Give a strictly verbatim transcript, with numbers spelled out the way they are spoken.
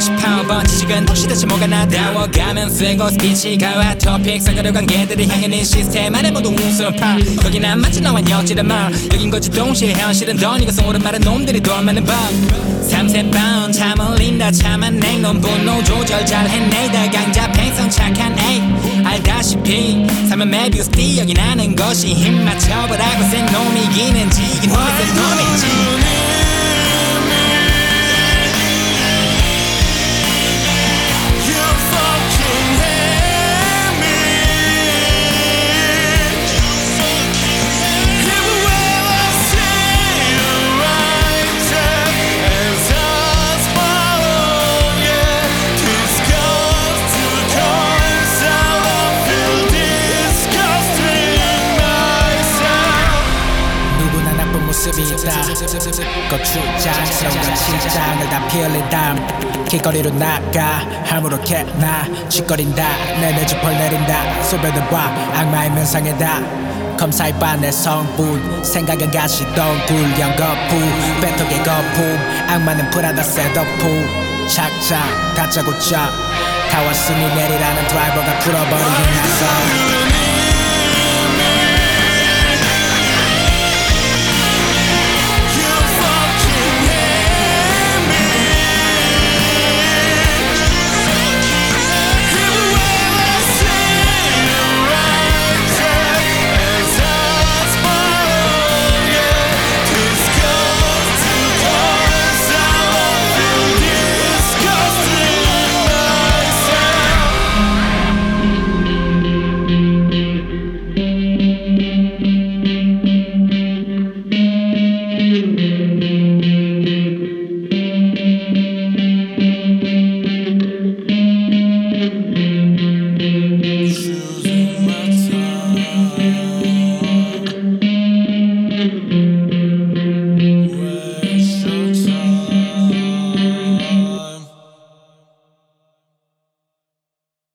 원십 파워 지식은 혹시다시 뭐가 나다워가면 쓰고 스피치가 토픽 상가려 관계들이 향해 네 시스템 안에 모두 웃음파 거긴 안 맞지 너와 여지란 말 여긴 거지 동시에 현실은 더 네가 성오른 말은 놈들이 돌만은 밤 삼세 바운 참 흘린다 참한 냉놈 분노 조절 잘 해내다 강자 팽성 착한 에이 알다시피 삶은 메비우스 띠 여긴 아는 것이 힘 맞춰보라고 센 놈이 이기는지 이긴 놈이 센 놈이지 모습이 있다 고추장스러운 심장을 다 피흘린 다음 길거리로 나가 아무렇게 나 짓거린다 내 내주펄 내린다 소변을 봐 악마의 면상에다 검사해 봐 내 성분 생각은 가시던 굴령 거품 뱉어게 거품 악마는 프라다 셋업품 착착 다짜고짜 다 왔으니 내리라는 드라이버가 풀어버리긴 나서